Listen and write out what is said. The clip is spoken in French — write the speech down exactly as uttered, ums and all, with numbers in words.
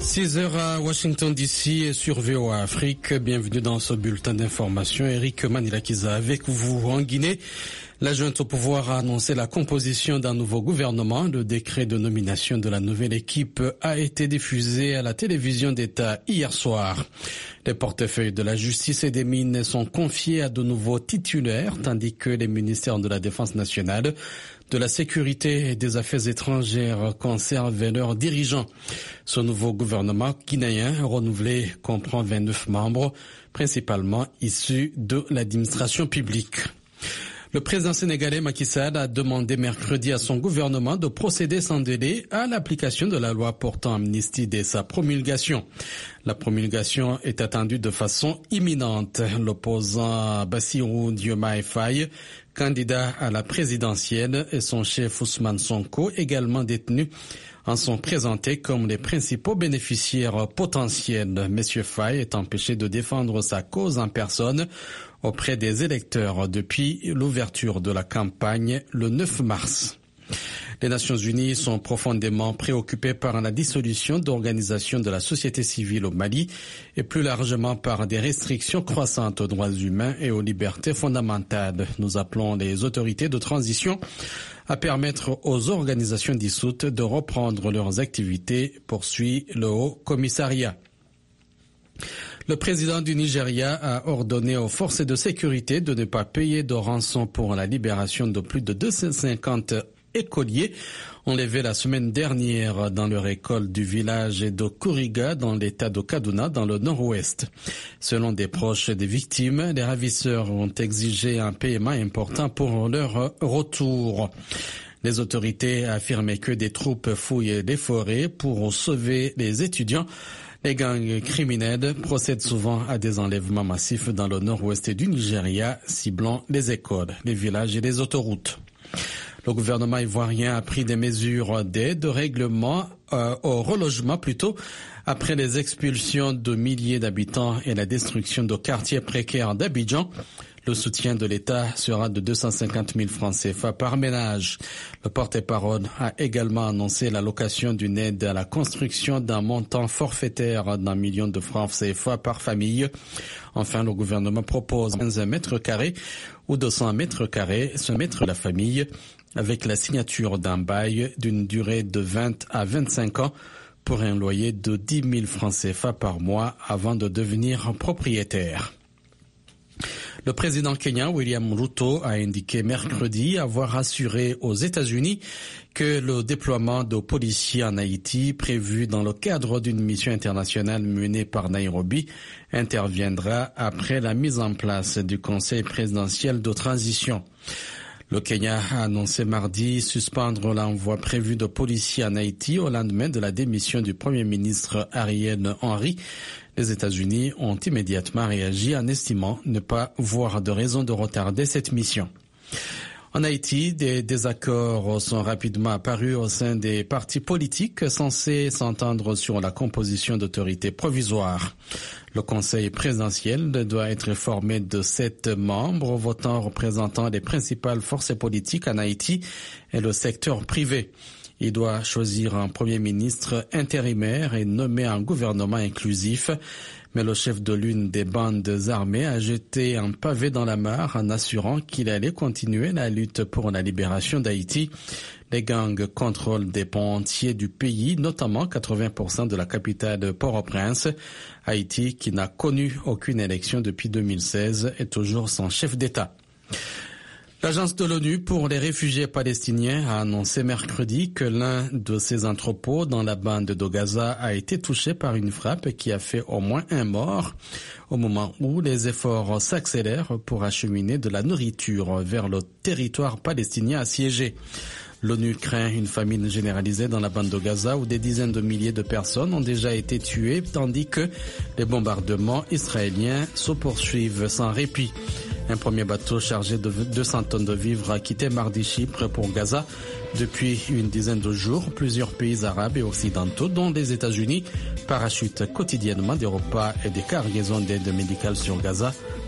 six heures à Washington D C et sur V O A Afrique. Bienvenue dans ce bulletin d'information. Eric Manilakiza avec vous en Guinée. La junte au pouvoir a annoncé la composition d'un nouveau gouvernement. Le décret de nomination de la nouvelle équipe a été diffusé à la télévision d'État hier soir. Les portefeuilles de la justice et des mines sont confiés à de nouveaux titulaires, tandis que les ministères de la Défense nationale, de la sécurité et des affaires étrangères conservent leurs dirigeants. Ce nouveau gouvernement guinéen renouvelé comprend vingt-neuf membres, principalement issus de l'administration publique. Le président sénégalais Macky Sall a demandé mercredi à son gouvernement de procéder sans délai à l'application de la loi portant amnistie dès sa promulgation. La promulgation est attendue de façon imminente. L'opposant Bassirou Diomaye Faye, candidat à la présidentielle, et son chef Ousmane Sonko, également détenus, en sont présentés comme les principaux bénéficiaires potentiels. Monsieur Faye est empêché de défendre sa cause en personne auprès des électeurs depuis l'ouverture de la campagne le neuf mars. Les Nations Unies sont profondément préoccupées par la dissolution d'organisations de la société civile au Mali et plus largement par des restrictions croissantes aux droits humains et aux libertés fondamentales. Nous appelons les autorités de transition à permettre aux organisations dissoutes de reprendre leurs activités, poursuit le Haut Commissariat. Le président du Nigeria a ordonné aux forces de sécurité de ne pas payer de rançon pour la libération de plus de deux cent cinquante écoliers enlevés la semaine dernière dans leur école du village de Kuriga dans l'état de Kaduna dans le nord-ouest. Selon des proches des victimes, les ravisseurs ont exigé un paiement important pour leur retour. Les autorités affirmaient que des troupes fouillent les forêts pour sauver les étudiants. Les gangs criminels procèdent souvent à des enlèvements massifs dans le nord-ouest du Nigeria, ciblant les écoles, les villages et les autoroutes. Le gouvernement ivoirien a pris des mesures d'aide, de règlement, euh, au relogement plutôt, après les expulsions de milliers d'habitants et la destruction de quartiers précaires d'Abidjan. Le soutien de l'État sera de deux cent cinquante mille francs C F A par ménage. Le porte-parole a également annoncé l'allocation d'une aide à la construction d'un montant forfaitaire d'un million de francs C F A par famille. Enfin, le gouvernement propose un mètre carré ou deux cents mètres carrés se mettre la famille avec la signature d'un bail d'une durée de vingt à vingt-cinq ans pour un loyer de dix mille francs C F A par mois avant de devenir propriétaire. Le président kenyan William Ruto a indiqué mercredi avoir assuré aux États-Unis que le déploiement de policiers en Haïti prévu dans le cadre d'une mission internationale menée par Nairobi interviendra après la mise en place du Conseil présidentiel de transition. Le Kenya a annoncé mardi suspendre l'envoi prévu de policiers en Haïti au lendemain de la démission du Premier ministre Ariel Henry. Les États-Unis ont immédiatement réagi en estimant ne pas voir de raison de retarder cette mission. En Haïti, des désaccords sont rapidement apparus au sein des partis politiques censés s'entendre sur la composition d'autorités provisoires. Le Conseil présidentiel doit être formé de sept membres votant représentant les principales forces politiques en Haïti et le secteur privé. Il doit choisir un premier ministre intérimaire et nommer un gouvernement inclusif. Mais le chef de l'une des bandes armées a jeté un pavé dans la mare en assurant qu'il allait continuer la lutte pour la libération d'Haïti. Les gangs contrôlent des pans entiers du pays, notamment quatre-vingts pour cent de la capitale Port-au-Prince. Haïti, qui n'a connu aucune élection depuis deux mille seize, est toujours sans chef d'État. L'Agence de l'ONU pour les réfugiés palestiniens a annoncé mercredi que l'un de ses entrepôts dans la bande de Gaza a été touché par une frappe qui a fait au moins un mort au moment où les efforts s'accélèrent pour acheminer de la nourriture vers le territoire palestinien assiégé. L'ONU craint une famine généralisée dans la bande de Gaza où des dizaines de milliers de personnes ont déjà été tuées tandis que les bombardements israéliens se poursuivent sans répit. Un premier bateau chargé de deux cents tonnes de vivres a quitté mardi Chypre pour Gaza. Depuis une dizaine de jours, plusieurs pays arabes et occidentaux, dont les États-Unis, parachutent quotidiennement des repas et des cargaisons d'aide médicale sur Gaza